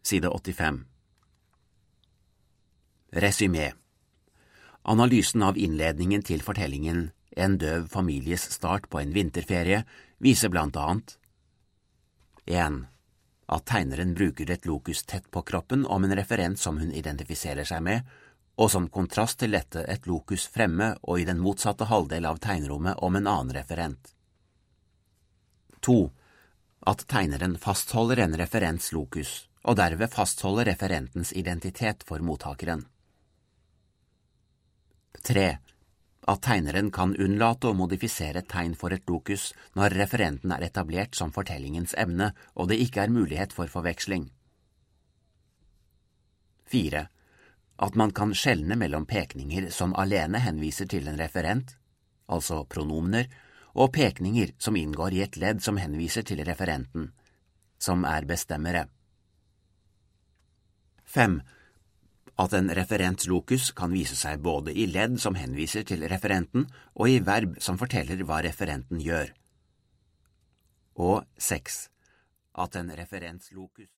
side 85. Resymé. Analysen av innledningen til fortellingen En døv families start på en vinterferie viser blant annet 1. At tegneren bruker et lokus tett på kroppen om en referent som hun identifiserer seg med, og som kontrast til dette et lokus fremme og i den motsatte halvdel av tegnrommet om en annen referent. 2. At tegneren fastholder en referents lokus, og derved fastholder referentens identitet for mottakeren. 3. At tegneren kan unnlate å modifisere tegn for et lokus når referenten er etablert som fortellingens emne og det ikke er mulighet for forveksling. 4. At man kan skjelne mellom pekninger som alene henviser til en referent, altså pronomner, og pekninger som inngår i et ledd som henviser til referenten, som er bestemmere. 5. At en referents lokus kan vise seg både i ledd som henviser til referenten og i verb som forteller hva referenten gjør. Og 6. At en referents lokus